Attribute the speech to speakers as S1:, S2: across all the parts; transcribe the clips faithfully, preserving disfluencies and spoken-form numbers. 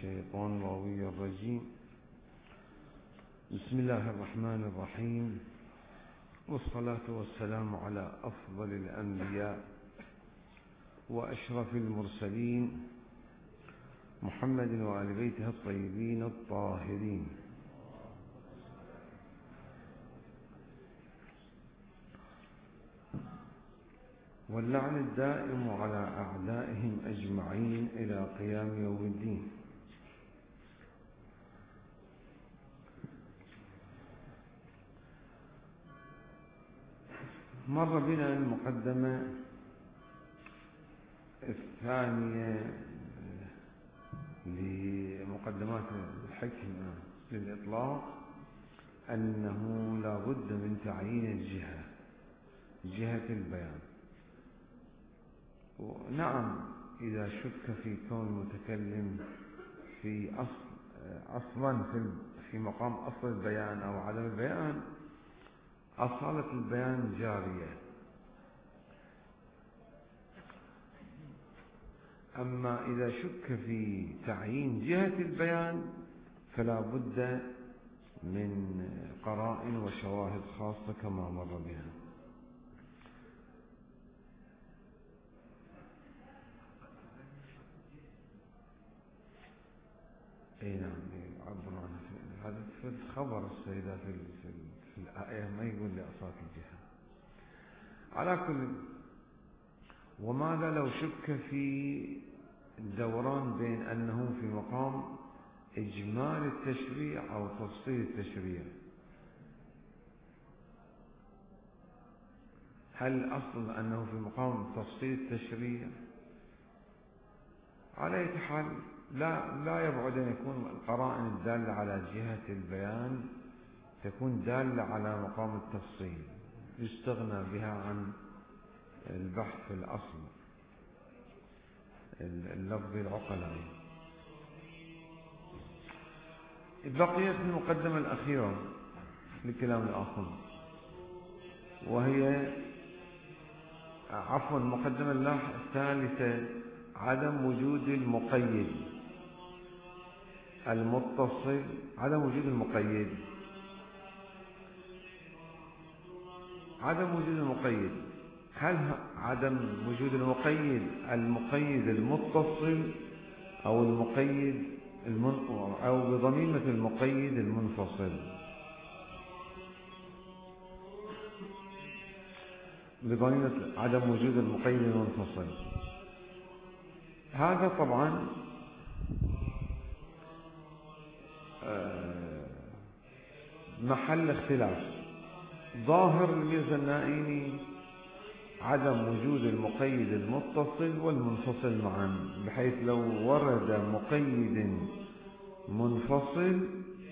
S1: الشيطان اللعين الرجيم. بسم الله الرحمن الرحيم، والصلاة والسلام على أفضل الأنبياء وأشرف المرسلين محمد وآل بيته الطيبين الطاهرين. واللعن الدائم على أعدائهم أجمعين إلى قيام يوم الدين. مر بنا المقدمة الثانية لمقدمات الحكمة للإطلاق أنه لا بد من تعيين الجهة، جهة البيان. نعم، إذا شك في كون المتكلم في أصل أصلا في في مقام أصل البيان أو عدم البيان، أصالة البيان جارية. أما إذا شك في تعيين جهة البيان فلا بد من قرائن وشواهد خاصة كما مر بها. اي نعم، يعبر عنها هذا في الخبر السيدة في في, في الآية، ما يقول لأصوات الجهة. على كل، وماذا لو شك في الدوران بين أنه في مقام إجمال التشريع أو تفصيل التشريع؟ هل الأصل أنه في مقام تفصيل التشريع؟ على أي حال لا لا يبعد أن يكون القرائن الدالة على جهة البيان تكون دالة على مقام التفصيل، يستغنى بها عن البحث في الأصل اللفظ العقلائي. بقيت المقدمة الأخيرة لكلام الآخر، وهي عفوا المقدمة الثالثة عدم وجود المقيد المتصل. عدم وجود المقيد عدم وجود المقيد هل عدم وجود المقيد المقيد المتصل أو المقيد المن... أو بضميمة المقيد المنفصل؟ بضميمة عدم وجود المقيد المنفصل. هذا طبعا محل اختلاف. ظاهر الميرزا النائيني عدم وجود المقيد المتصل والمنفصل معا، بحيث لو ورد مقيد منفصل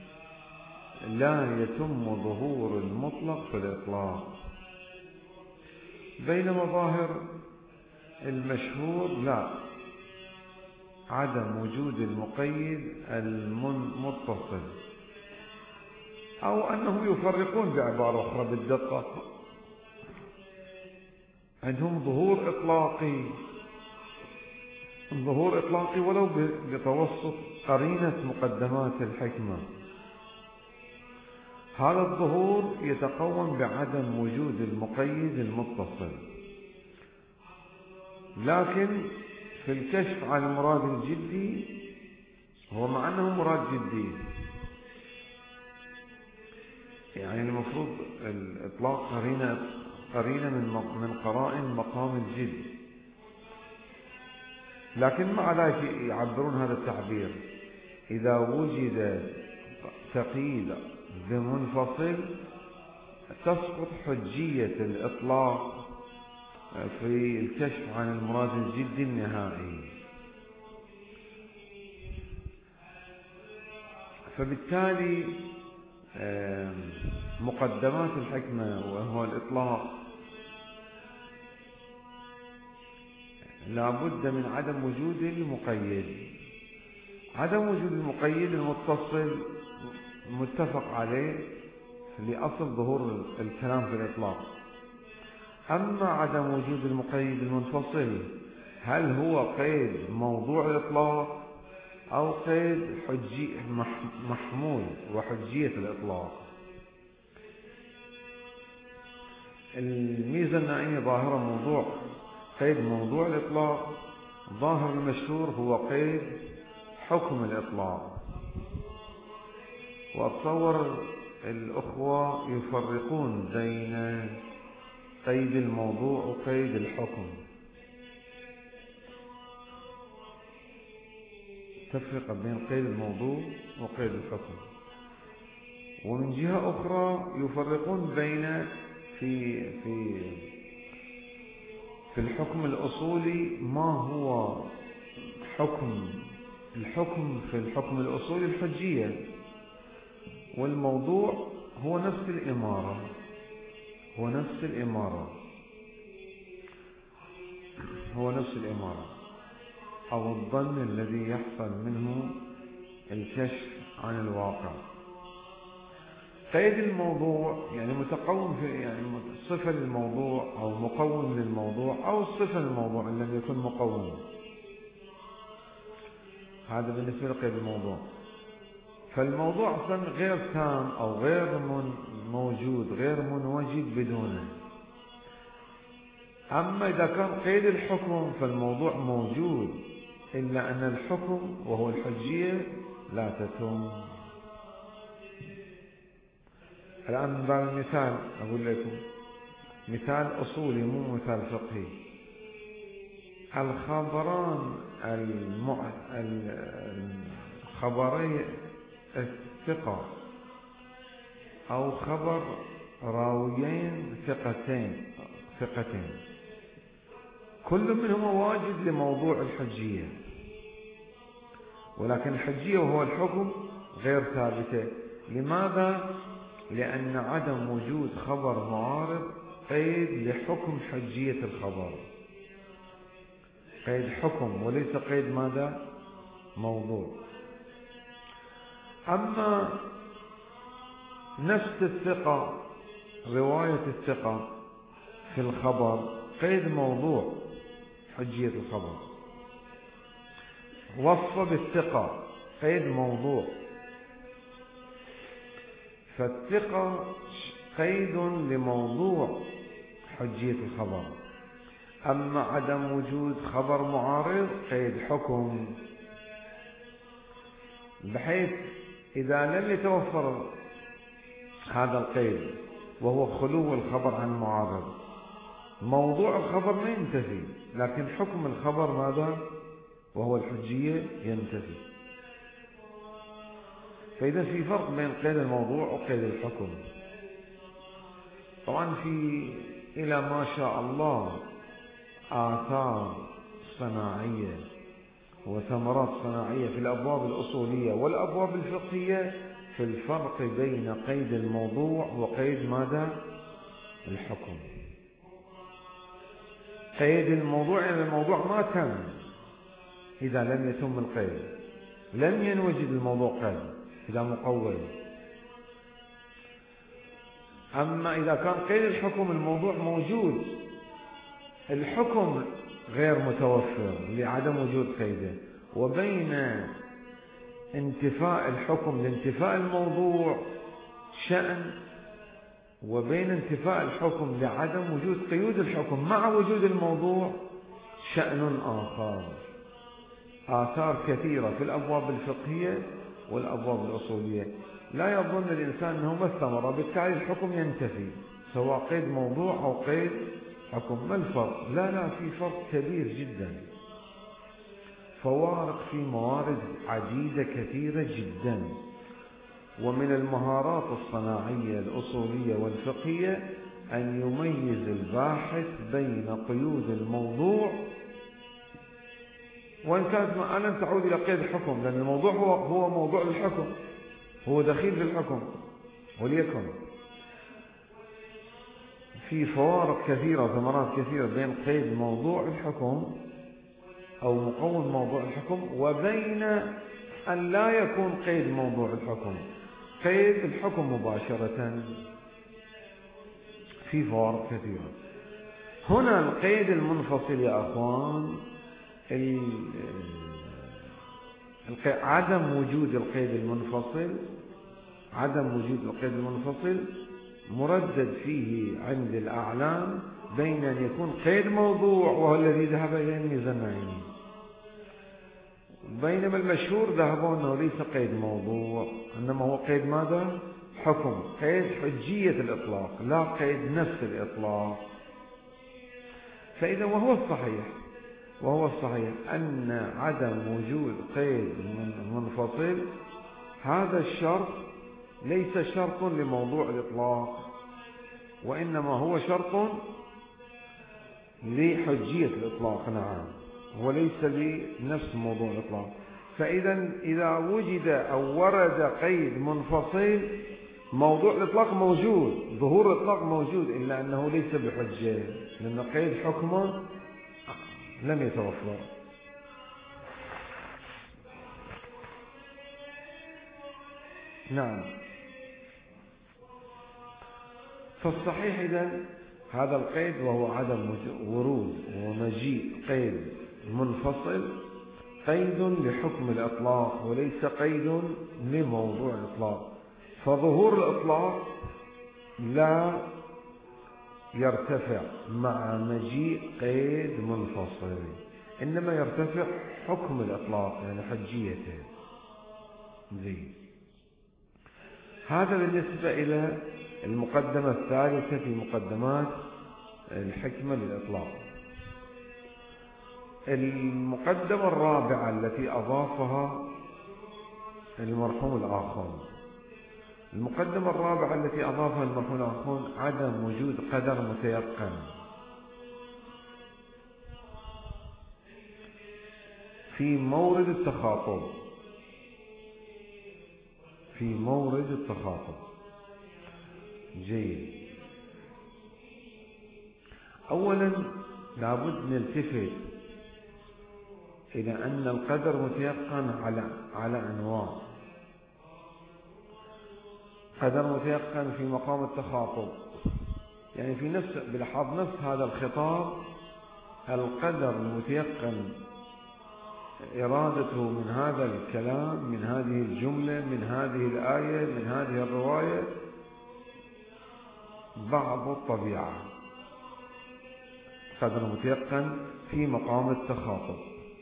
S1: لا يتم ظهور المطلق في الإطلاق. بينما ظاهر المشهور لا، عدم وجود المقيد المتصل، أو أنهم يفرقون بعبارة أخرى بالدقة، عندهم ظهور إطلاقي ظهور إطلاقي ولو بتوسط قرينة مقدمات الحكمة. هذا الظهور يتقوم بعدم وجود المقيد المتصل، لكن في الكشف عن المراد الجدي هو مع أنه مراد جدي، يعني المفروض الإطلاق قرينة قرينة من من قرائن مقام الجد، لكن مع ذلك يعبرون هذا التعبير: إذا وجد تقييد بمنفصل تسقط حجية الإطلاق في الكشف عن المراد الجدي النهائي. فبالتالي مقدمات الحكمة وهو الإطلاق لا بد من عدم وجود المقيد. عدم وجود المقيد المتصل متفق عليه لأصل ظهور الكلام في الإطلاق. أما عدم وجود المقيد المنفصل هل هو قيد موضوع الإطلاق أو قيد حجي محمول وحجية الإطلاق. الميزة النائية ظاهرة موضوع قيد موضوع الإطلاق، ظاهر المشهور هو قيد حكم الإطلاق. وأتصور الأخوة يفرقون بين قيد الموضوع وقيد الحكم، تفرق بين قيد الموضوع وقيد الحكم. ومن جهة أخرى يفرقون بين في في في الحكم الأصولي ما هو حكم الحكم في الحكم الأصولي الحجية، والموضوع هو نفس الإمارة هو نفس الإمارة هو نفس الإمارة أو الظن الذي يحصل منه الكشف عن الواقع. قيد الموضوع يعني متقوم في يعني صفة للموضوع أو مقوم للموضوع أو صفة للموضوع إن لم يكن مقوم. هذا بالنسبة لقيد الموضوع. فالموضوع أصلا غير تام أو غير من موجود غير منوجد بدونه. أما إذا كان قيد الحكم فالموضوع موجود، إلا أن الحكم وهو الحجية لا تتم. الآن من باب المثال أقول لكم مثال أصولي مو مثال فقهي. الخبران المع... الخبري الثقة أو خبر راويين ثقتين ثقتين كل منهما واجد لموضوع الحجية، ولكن الحجية وهو الحكم غير ثابتة. لماذا؟ لأن عدم وجود خبر معارض قيد لحكم حجية الخبر، قيد حكم وليس قيد ماذا؟ موضوع. أما نفس الثقة رواية الثقة في الخبر قيد موضوع حجية الخبر، وصف بالثقة قيد موضوع. فالثقة قيد لموضوع حجية الخبر، أما عدم وجود خبر معارض قيد حكم، بحيث إذا لم يتوفر هذا القيد وهو خلو الخبر عن معارض موضوع الخبر ما ينتفي، لكن حكم الخبر ماذا؟ وهو الحجية ينتفي. فإذا في فرق بين قيد الموضوع وقيد الحكم. طبعا في إلى ما شاء الله آثار صناعية وثمرات صناعية في الأبواب الأصولية والأبواب الفقهية في الفرق بين قيد الموضوع وقيد ماذا؟ الحكم. قيد الموضوع يعني الموضوع ما تم إذا لم يتم القيد، لم ينوجد الموضوع قيد إذا مقول. أما إذا كان قيد الحكم الموضوع موجود، الحكم غير متوفر لعدم وجود قيده، وبين انتفاء الحكم لانتفاء الموضوع شأن، وبين انتفاء الحكم لعدم وجود قيود الحكم مع وجود الموضوع شأن آخر. آثار كثيرة في الأبواب الفقهية والأبواب الأصولية. لا يظن الإنسان أنه ما الثمرة بالتالي الحكم ينتفي سواء قيد موضوع أو قيد حكم. ما الفرق؟ لا لا في فرق كبير جدا، فوارق في موارد عديدة كثيرة جدا. ومن المهارات الصناعية الأصولية والفقهية أن يميز الباحث بين قيود الموضوع، وإن كانت أنا تعود إلى قيد الحكم، لأن الموضوع هو هو موضوع الحكم، هو دخيل في الحكم. وليكن في فوارق كثيرة وثمرات كثيرة بين قيد موضوع الحكم أو مقوم موضوع الحكم وبين أن لا يكون قيد موضوع الحكم، قيد الحكم مباشرة. في فوارق كثيرة. هنا القيد المنفصل يا أخوان عدم وجود القيد المنفصل عدم وجود القيد المنفصل مردد فيه عند الأعلام بين أن يكون قيد موضوع وهو الذي ذهب إلى الميزانعيني، بينما المشهور ذهبوا أنه ليس قيد موضوع، إنما هو قيد ماذا؟ حكم، قيد حجية الإطلاق لا قيد نفس الإطلاق. فإذا وهو الصحيح وهو الصحيح أن عدم وجود قيد منفصل هذا الشرط ليس شرط لموضوع الإطلاق، وإنما هو شرط لحجية الإطلاق. نعم، وليس لنفس موضوع الإطلاق. فإذا إذا وجد أو ورد قيد منفصل موضوع الإطلاق موجود، ظهور الإطلاق موجود، إلا أنه ليس بحجة، لأن قيد حكمه لم يتوفر. نعم، فالصحيح إذن هذا القيد وهو عدم ورود ومجيء قيد منفصل قيد لحكم الإطلاق وليس قيد لموضوع الإطلاق. فظهور الإطلاق لا يرتفع مع مجيء قيد منفصل، إنما يرتفع حكم الإطلاق يعني حجيته. زين، هذا بالنسبة إلى المقدمة الثالثة في مقدمات الحكمة للإطلاق. المقدمة الرابعة التي أضافها المرحوم الآخر المقدمة الرابعة التي أضافها المرحوم الآخر عدم وجود قدر متيقن في مورد التخاطب في مورد التخاطب جيد. أولا لابد نلتفت إلى أن القدر متيقن على على أنواع. قدر متيقن في مقام التخاطب، يعني في نفس بلحاظ نفس هذا الخطاب القدر المتيقن إرادته من هذا الكلام، من هذه الجملة، من هذه الآية، من هذه الرواية بعض الطبيعة. قدر متيقن في مقام التخاطب.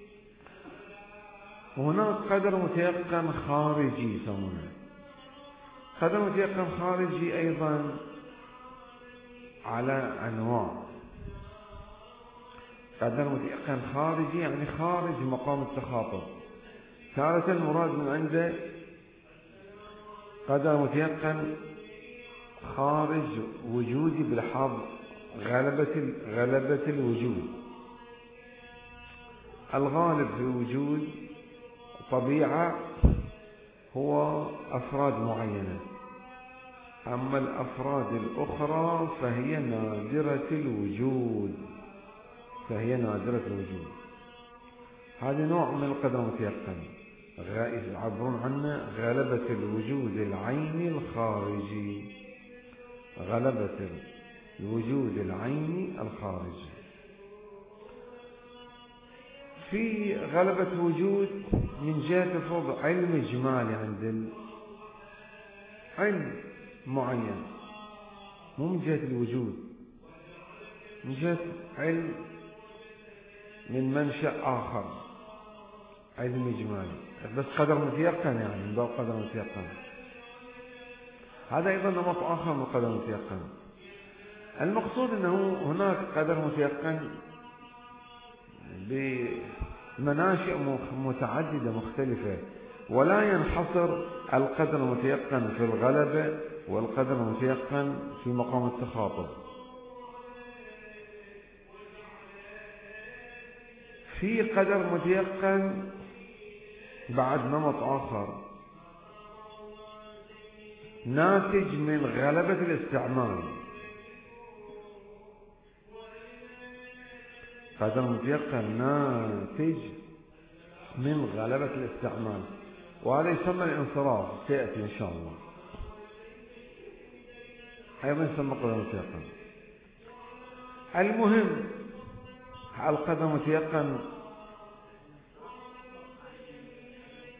S1: وهناك قدر متيقن خارجي يسمونه. قدر متيقن خارجي أيضا على أنواع. قدر متيقن خارجي يعني خارج مقام التخاطب. تارة المراد من عنده قدر متيقن خارج وجودي بلحاظ غلبة غلبة الوجود. الغالب في وجود طبيعة هو أفراد معينة، أما الأفراد الأخرى فهي نادرة الوجود فهي نادرة الوجود. هذا نوع من القدر المتيقن يعبرون عنه غلبة الوجود العيني الخارجي. غلبة الوجود العيني الخارجي. في غلبة وجود من جهة الفرض علم إجمالي عند علم معين، مو من جهة الوجود، من جهة علم من منشأ آخر، علم إجمالي بس قدر متيقن، يعني من باب قدر متيقن. هذا أيضا نمط آخر من قدر متيقن. المقصود أنه هناك قدر متيقن بمناشئ متعددة مختلفة، ولا ينحصر القدر المتيقن في الغلبة والقدر المتيقن في مقام التخاطب. في قدر متيقن بعد نمط آخر ناتج من غلبة الاستعمال. قدر متيقن ناتج من غلبة الاستعمال، وهذا يسمى الانصراف، سيأتي إن شاء الله. أيضا يسمى قدر متيقن. المهم القدر متيقن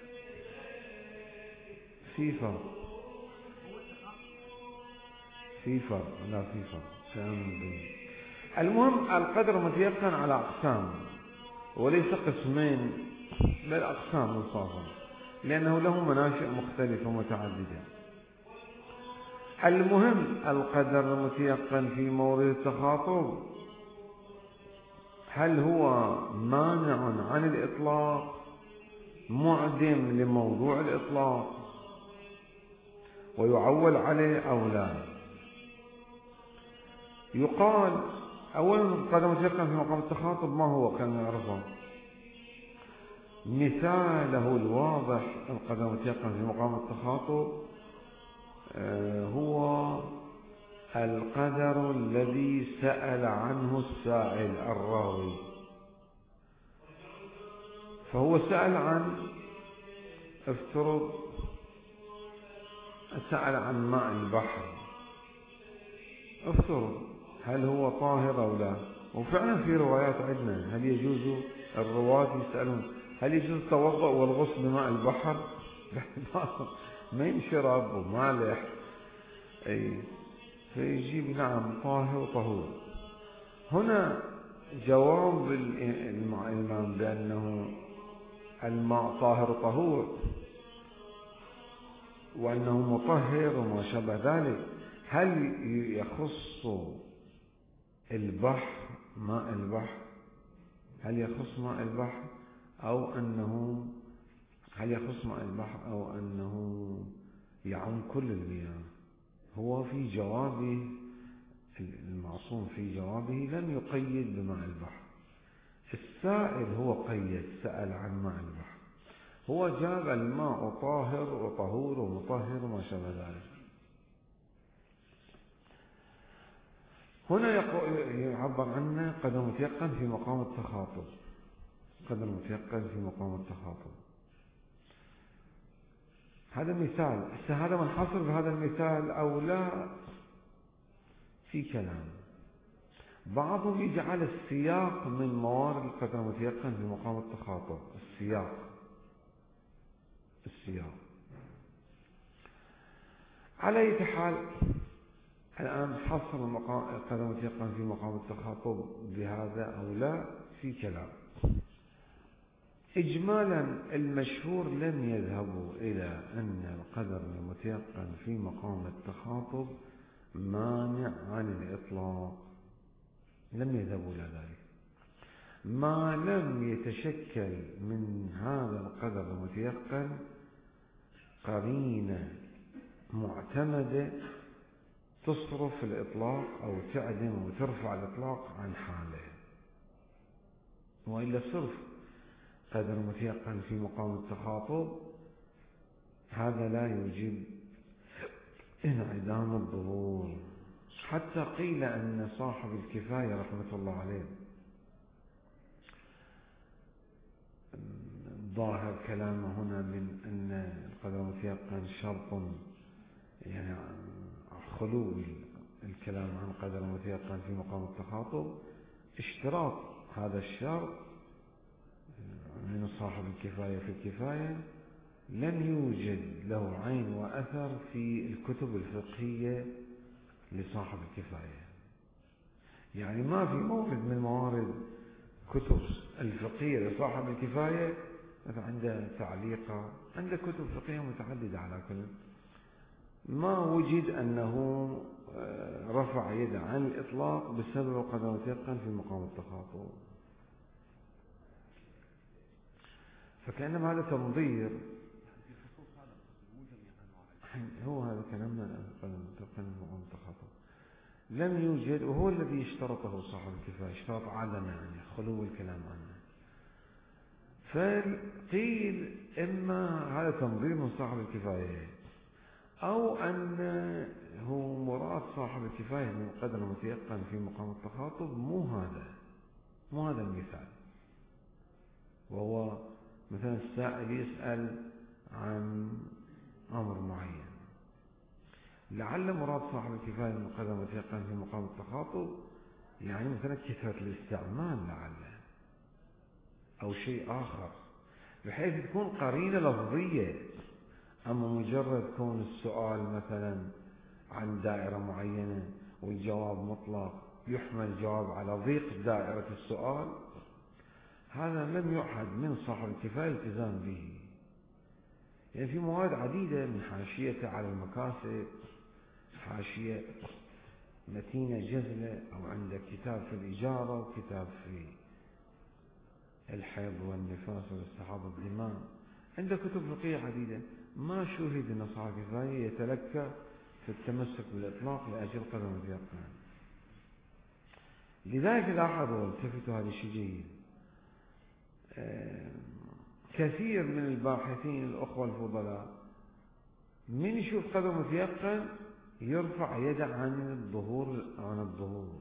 S1: في فرق في فرق لا في فرق. المهم القدر متيقن على أقسام وليس قسمين بل أقسام منفصلة، لأنه له مناشئ مختلفة متعددة. المهم القدر المتيقن في مورد التخاطب هل هو مانع عن الإطلاق معدم لموضوع الإطلاق ويعول عليه أو لا؟ يقال أولا القدر المتيقن في مقام التخاطب ما هو كان نعرفه. مثاله الواضح القدر المتيقن في مقام التخاطب هو القدر الذي سأل عنه السائل الراوي. فهو سأل عن افترض سأل عن ماء البحر، افترض هل هو طاهر أو لا. وفعلا في روايات عندنا هل يجوز الرواة يسألون هل يجوز التوضؤ والغسل بماء البحر؟ ما ينشرب ومالح أي فيجيب نعم طاهر طهور. هنا جواب الإمام بأنه الماء طاهر طهور وأنه مطهر وما شابه ذلك، هل يخص البحر ماء البحر؟ هل يخص ماء البحر أو أنه هل يخص ماء البحر أو أنه يعم كل المياه؟ هو في جوابه المعصوم في جوابه لم يقيد بماء البحر. السائل هو قيد، سأل عن ماء البحر، هو جاب الماء طاهر وطهور ومطهر وما شابه ذلك. هنا يعبر عنه قدر متيقن في مقام التخاطب، قدر متيقن في مقام التخاطب. هذا مثال، هذا منحصر بهذا المثال أو لا في كلام. بعضهم يجعل السياق من موارد القدر المتيقن في مقام التخاطب، السياق السياق على أي حال. الآن حصر القدر المتيقن في مقام التخاطب بهذا أو لا في كلام. إجمالا المشهور لم يذهبوا إلى أن القدر المتيقن في مقام التخاطب مانع عن الإطلاق، لم يذهبوا إلى ذلك ما لم يتشكل من هذا القدر المتيقن قرينة معتمدة تصرف الإطلاق أو تعدم وترفع الإطلاق عن حاله. وإلا صرف قدر متيقن في مقام التخاطب هذا لا يوجب انعدام الظهور. حتى قيل أن صاحب الكفاية رحمة الله عليه ظاهر كلامه هنا من أن القدر المتيقن شرط، يعني خلو الكلام عن قدر المتيقن في مقام التخاطب اشتراط هذا الشرط من صاحب الكفاية في الكفاية لم يوجد له عين وأثر في الكتب الفقهية لصاحب الكفاية. يعني ما في مورد من موارد كتب الفقهية لصاحب الكفاية عنده تعليقة، عنده كتب فقهية متعددة على كل، ما وجد أنه رفع يده عن الإطلاق بسبب القدر المتيقن في مقام التخاطب. فكأنما هذا تنظير، هو هذا كلامنا القدر المتيقن في مقام التخاطب لم يوجد، وهو الذي اشترطه صاحب الكفاية، اشترط عدم يعني خلو الكلام عنه. فقيل إما هذا تنظير من صاحب الكفاية أو أنه مراد صاحب الكفاية من القدر المتيقن في مقام التخاطب مو هذا مو هذا المثال. وهو مثلا السائل يسأل عن أمر معين، لعل مراد صاحب الكفاية من القدر المتيقن في مقام التخاطب يعني مثلا كثرة الاستعمال لعل أو شيء آخر، بحيث تكون قرينة لفظية أما مجرد كون السؤال مثلا عن دائرة معينة والجواب مطلق يحمل الجواب على ضيق دائرة السؤال، هذا لم يعهد من صاحب الكفاية الالتزام به. يعني في مواد عديدة من حاشية على المكاسب، حاشية متينة جزلة، أو عندك كتاب في الإجارة وكتاب في الحيض والنفاس واستحاضة الدماء، عندك كتب فقهية عديدة. ما شوهد أن صاحب الكفاية يتلكى في التمسك بالإطلاق لأجل قدم اليقين. لذلك لاحظوا والتفتوا هذا الشيء جيد، كثير من الباحثين الأخوة الفضلاء من يشوف قدر متيقن يرفع يده عن الظهور عن الظهور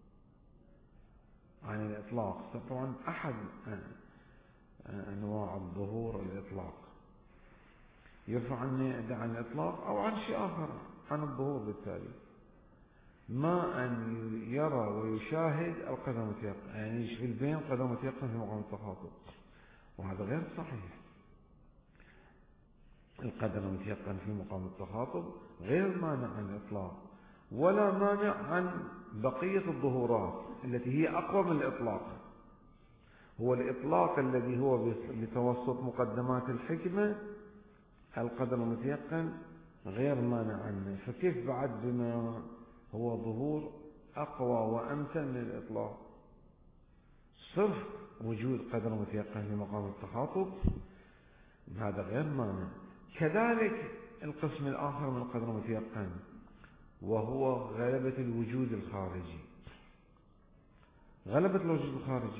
S1: عن الإطلاق. طبعا أحد أنواع الظهور الإطلاق، يرفع يده عن الإطلاق أو عن شيء آخر عن الظهور. بالتالي ما أن يرى ويشاهد القدر المتيقن، يعني يشغل بين قدر متيقن في مقام التخاطب، وهذا غير صحيح. القدر المتيقن في مقام التخاطب غير مانع عن الإطلاق، ولا مانع عن بقية الظهورات التي هي أقوى من الإطلاق. هو الإطلاق الذي هو بتوسط مقدمات الحكمة، القدر المتيقن غير مانع عنه. فكيف بعد بما هو ظهور أقوى وأمثل من الإطلاق؟ صرف وجود قدر متيقن في مقام التخاطب هذا غير مانع. كذلك القسم الآخر من القدر المتيقن وهو غلبة الوجود الخارجي. غلبة الوجود الخارجي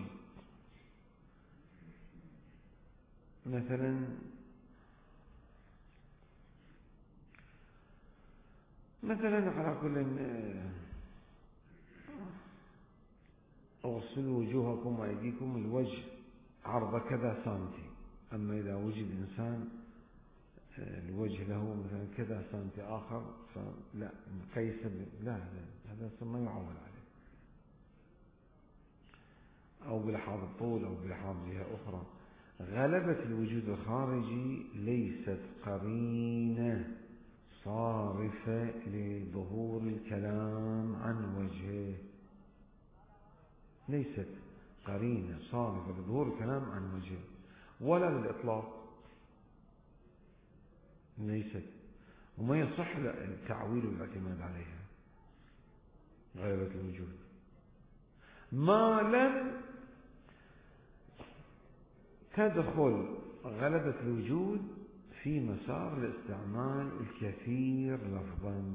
S1: مثلا مثلا على كل اغسلوا وجوهكم وأيديكم، الوجه عرض كذا سنتي، أما إذا وجد إنسان الوجه له مثلا كذا سنتي آخر فلا نقيس، لا هذا ما يعول عليه، أو بلحاظ الطول أو بلحاظ جهة أخرى. غلبة الوجود الخارجي ليست قرينة صارفة لظهور الكلام عن وجهه، ليست قرينة صارفة لظهور الكلام عن وجهه، ولا للإطلاق ليست، وما يصح التعويل والاعتماد عليها. غلبة الوجود ما لم تدخل غلبة الوجود في مسار الاستعمال الكثير لفظا،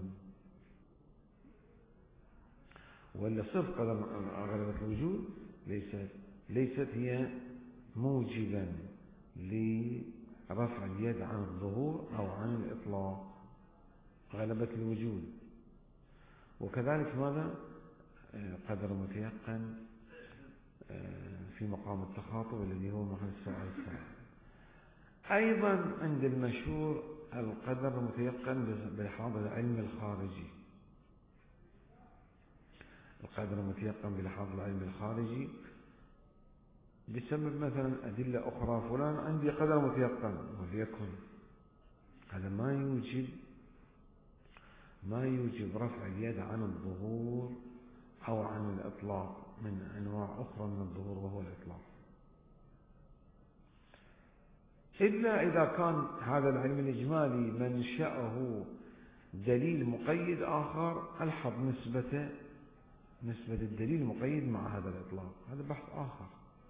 S1: ولا صرف غلبة الوجود ليست ليست هي موجبا لرفع اليد عن الظهور أو عن الإطلاق. غلبة الوجود. وكذلك ماذا؟ قدر متيقن في مقام التخاطب الذي هو محل السؤال السابق. أيضا عند المشهور القدر المتيقن بلحاظ العلم الخارجي. القدر المتيقن بلحاظ العلم الخارجي بسبب مثلا أدلة أخرى، فلان عندي قدر متيقن وليكن، هذا ما يوجب ما يوجب رفع اليد عن الظهور أو عن الإطلاق من أنواع أخرى من الظهور وهو الإطلاق، إلا إذا كان هذا العلم الإجمالي منشأه دليل مقيد آخر ألحظ نسبة نسبة الدليل المقيد مع هذا الإطلاق، هذا بحث آخر.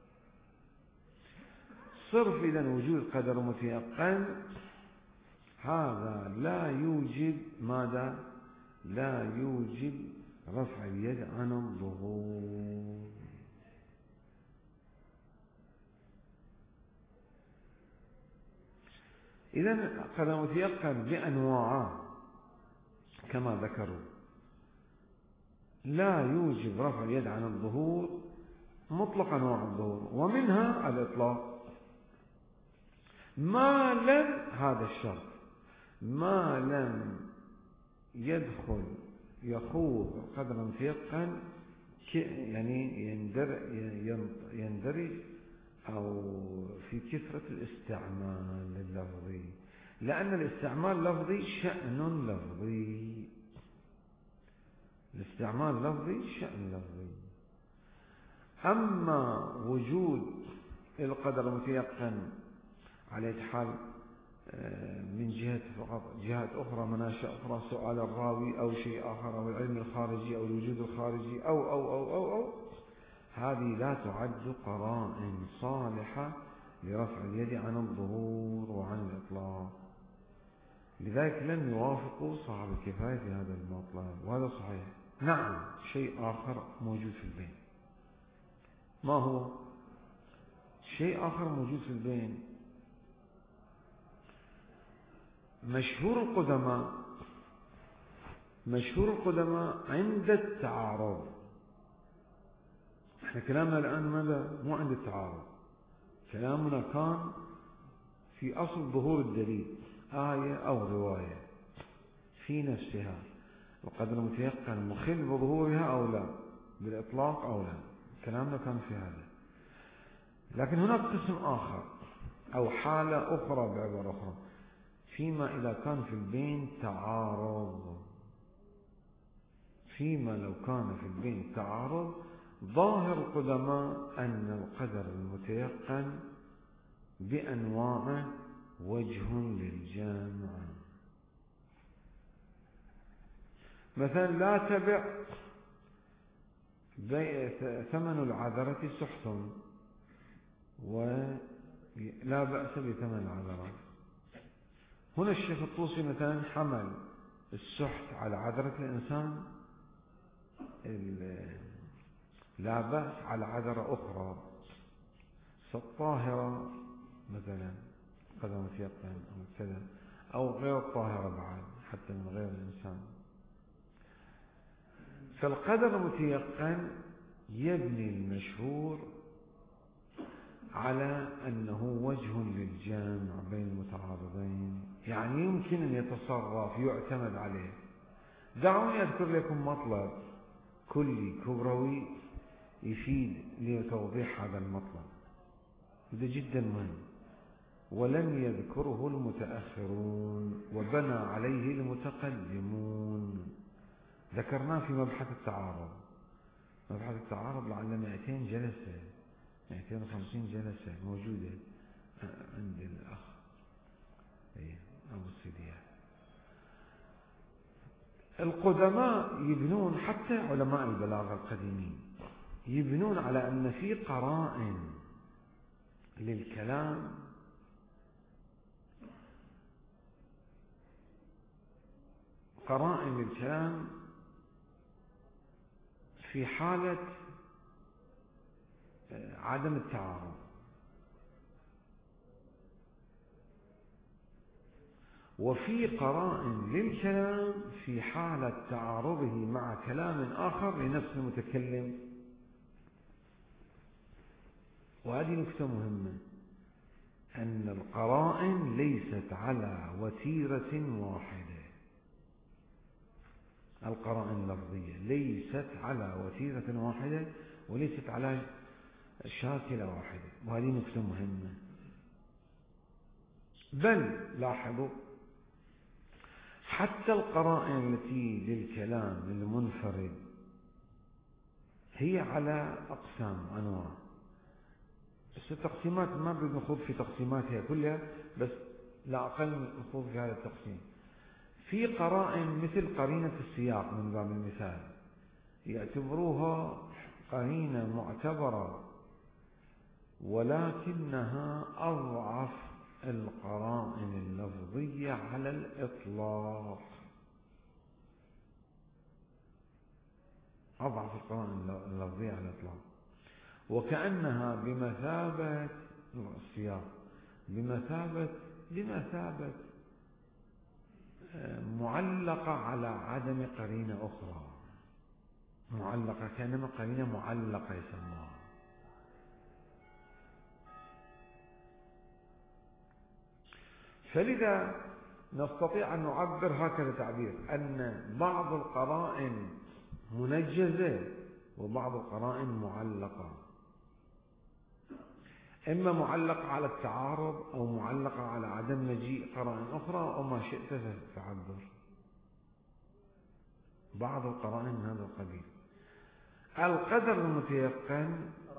S1: صرف إذن وجود قدر متيقن هذا لا يوجب ماذا؟ لا يوجب رفع اليد عن الظهور. إذن قدر متيقن بأنواعه كما ذكروا لا يوجب رفع اليد عن الظهور مطلق أنواع الظهور، ومنها الإطلاق ما لم، هذا الشرط، ما لم يدخل يخوض القدر المتيقن يعني يندرج أو في كثرة الاستعمال اللفظي، لأن الاستعمال اللفظي شأن لفظي، الاستعمال اللفظي شأن لفظي. أما وجود القدر المتيقن على حال من جهة فقط جهات أخرى، مناشئ أخرى، سؤال الراوي أو شيء آخر أو العلم الخارجي أو الوجود الخارجي أو أو أو أو, أو هذه لا تعد قرائن صالحة لرفع اليد عن الظهور وعن الإطلاق. لذلك لم يوافقوا صاحب الكفاية في هذا المطلب، وهذا صحيح. نعم، شيء آخر موجود في البين. ما هو؟ شيء آخر موجود في البين. مشهور القدماء مشهور القدماء عند التعارض. احنا كلامنا الآن ماذا؟ مو عند التعارض، كلامنا كان في أصل ظهور الدليل، آية أو رواية في نفسها القدر المتيقن مخل بظهورها أو لا، بالإطلاق أو لا، كلامنا كان في هذا. لكن هناك قسم آخر أو حالة أخرى بعبارة أخرى، فيما إذا كان في البين تعارض، فيما لو كان في البين تعارض، ظاهر القدماء أن القدر المتيقن بأنواعه وجه للجامع. مثلا لا تبع ثمن العذرة سحت ولا بأس بثمن العذرة. هنا الشيخ الطوسي مثلا حمل السحت على عذرة الإنسان، لا بأس على عذرة أخرى كالطاهرة مثلا قدر متيقن أو كذا، أو غير الطاهرة بعد حتى من غير الإنسان. فالقدر المتيقن يبني المشهور على أنه وجه للجامع بين المتعارضين، يعني يمكن أن يتصرف، يعتمد عليه. دعوني أذكر لكم مطلب كلي كبروي يفيد لتوضيح هذا المطلب، ده جدا مهم، ولم يذكره المتأخرون وبنى عليه المتقدمون. ذكرناه في مبحث التعارض. مبحث التعارض لعل مئتين جلسة، مئتين وخمسين جلسة موجودة عند الأخ أبو السيدية. القدماء يبنون، حتى علماء البلاغة القديمين يبنون على أن في قرائن للكلام قرائن للكلام في حالة عدم التعارض، وفي قرائن للكلام في حالة تعارضه مع كلام آخر لنفس المتكلم. وهذه نكتة مهمة، أن القرائن ليست على وتيرة واحدة. القرائن اللفظية ليست على وتيرة واحدة وليست على شاكلة واحدة، وهذه نكتة مهمة. بل لاحظوا حتى القرائن التي للكلام المنفرد هي على أقسام أنواع. بس التقسيمات ما بدنا نخوض في تقسيماتها كلها، بس لا أقل من الخوض في هذا التقسيم. في قرائن مثل قرينة السياق من باب المثال يعتبروها قرينة معتبرة، ولكنها أضعف القرائن اللفظية على الإطلاق، أضعف القرائن اللفظية على الإطلاق، وكأنها بمثابة السياق، بمثابة بمثابة معلقة على عدم قرينة أخرى، معلقة كأنما قرينة معلقة يسموها. فلذا نستطيع أن نعبر هكذا تعبير، أن بعض القرائن منجزة وبعض القرائن معلقة. إما معلقة على التعارض أو معلقة على عدم مجيء قرائن أخرى أو ما شئت فعبر. بعض القرائن من هذا القبيل. القدر المتيقن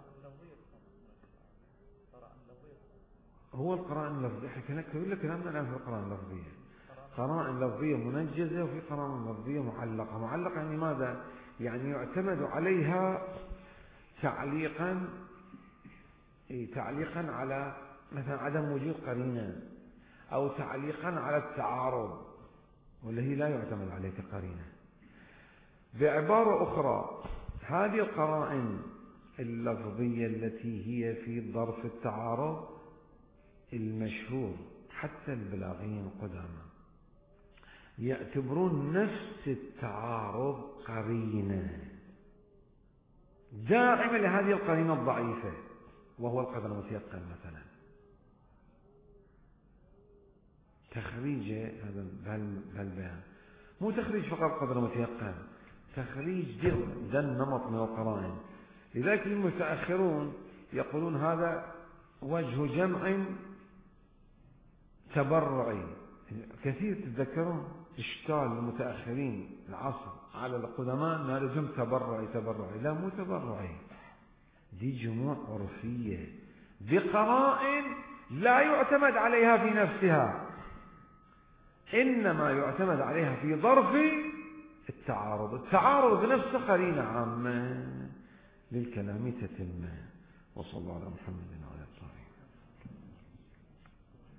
S1: هو القرائن اللفظية. احنا كنا كلامنا الآن في القرائن اللفظية، قرائن لفظية منجزة وفي قرائن لفظية معلقة. معلقة يعني ماذا؟ يعني يعتمد عليها تعليقا تعليقا على مثلا عدم وجود قرينة، أو تعليقا على التعارض، ولا هي لا يعتمد عليه كقرينة. بعبارة أخرى، هذه القرائن اللفظية التي هي في ظرف التعارض المشهور حتى البلاغيين القدامى يعتبرون نفس التعارض قرينة داعمة لهذه القرينة الضعيفة، وهو القدر المتيقن. مثلا تخريج هذا البيان مو تخريج فقط قدر متيقن، تخريج ذا النمط من القرائن. لذلك المتأخرون يقولون هذا وجه جمع تبرعي. كثير تتذكرون إشكال المتأخرين العصر على القدماء أن هذا جمع تبرعي تبرعي لا، مو تبرعي، دي جموع عرفية بقرائن لا يعتمد عليها في نفسها، إنما يعتمد عليها في ظرف التعارض. التعارض بنفسه قرينة عامة للكلام تتمه. وصلى الله على محمد.